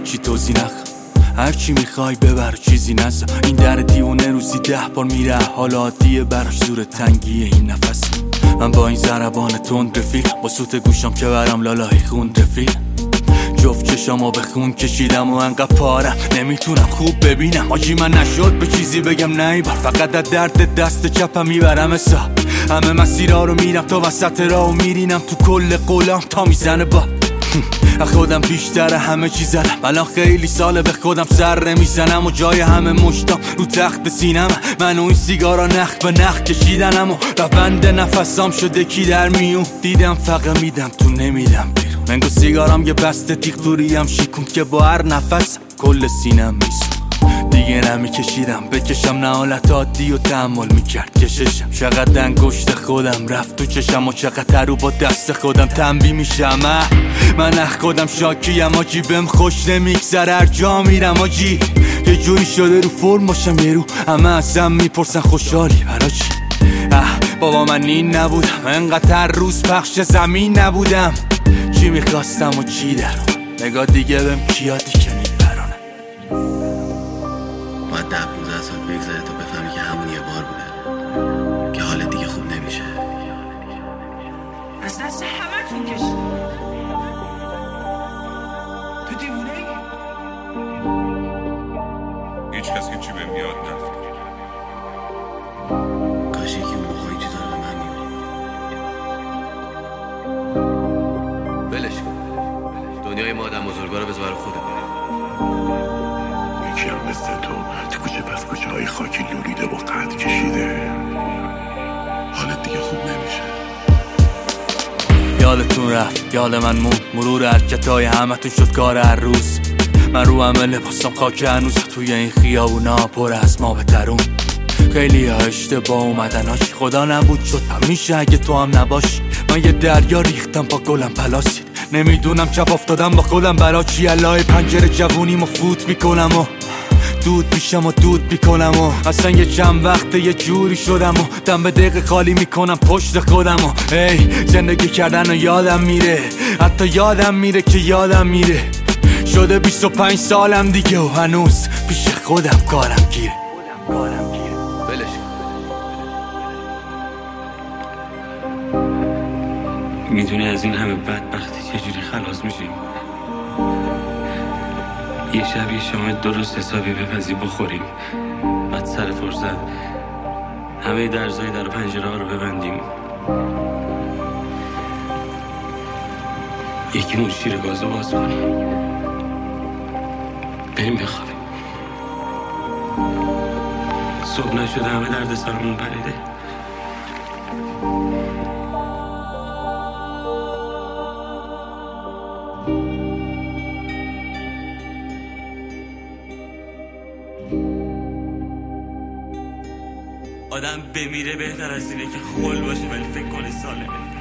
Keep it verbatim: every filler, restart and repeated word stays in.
چی توضیح نخوام، هر چی میخوای ببر چیزی نزا. این در دیوونه روزی ده بار میره، حالا عادیه براش زور تنگیه این نفس. من با این ضربان تند رفیق، با سوت گوشم که برم لالای خون رفیق. جفت چشامو به خون کشیدم و انقدر پارم نمیتونم خوب ببینم. آجی من نشد به چیزی بگم نه بار، فقط از درد دست چپم میبرم حساب. همه مسیرها رو میرم تا وسط راه و میرینم تو کل قولام تا میزنه با خودم بیشتر همه چیز زدم. الان خیلی ساله به خودم سر نمیزنم و جای همه مشتام رو تخت سینم. من و این سیگارا نخ به نخ کشیدنم و روند نفسام شده کی در میون. دیدم فقط میدم تو نمیدم بیرون. منگو سیگارام یه بسته تیغ توریم شیکون که با هر نفس کل سینم میسون. دیگه نمیکشیدم بکشم نه حالت عادی و تحمل میکرد کششم. چقدر انگشت خودم رفت تو چشم و چقدر رو با دست خودم تنبیه میشم. من اخ خودم شاکیم آجی، بهم خوش نمیگذره هر جا میرم آجی. یه جوری شده رو فرم باشم یه رو همه ازم میپرسن خوشحالی برا چی. اه بابا من این نبودم، انقدر هر روز پخش زمین نبودم. چی میخواستم و چی در نگاه دیگه بهم کیادی که میبرانم. باید ده پونزده سال بگذره تا بفهمی که همون یه بار بوده که حالت دیگه خوب نمیشه. از دست همه تون کشید. تو دیوونه ای؟ هیچ کس که چی بهم یاد نداره. کاش یکی اون موقع این چیزا رو به من میگفت. ولش کن، دنیای ما آدم بزرگا رو بذار خودمون. یکی هم مثل تو تو کوچه پس کوچه های خاکی لولیده و قد کشیده، حالت دیگه خوب نمیشه. یادتون رفت یاد من مون، مرور حرکتای همتون شد کار هر روز. من رو همه لباسم خاک هنوز توی این خیابونا پر از ما بترون. خیلی ها اشتباه اومدن هاش، خدا نبود شد همیشه اگه تو هم نباشی. من یه دریا ریختم با گلم پلاسید، نمیدونم چپ افتادم با خودم برا چی. الهی پنجره جوونیمو فوت میکنم و دود میشم و دود میکنم و اصلا یه چند وقته یه جوری شدم و دم به دقیقه خالی میکنم پشت خودم و ای زندگی کردن و یادم میره، حتی یادم میره که یادم میره. شده بیست و پنج سالم دیگه و هنوز پیش خودم کارم گیره. ولش میدونی از این همه بدبختی چجوری خلاص میشیم؟ یه شب یه شام درست حسابی بپزی بخوریم، بعد سر فرصت همه درزای در و پنجره ها رو ببندیم، یکی مون شیر گازو باز کنیم، بریم بخوابیم. صبح نشده همه درد سرمون پریده. آدم بمیره بهتر از اینه که خل باشه ولی فکر کنه سالمه.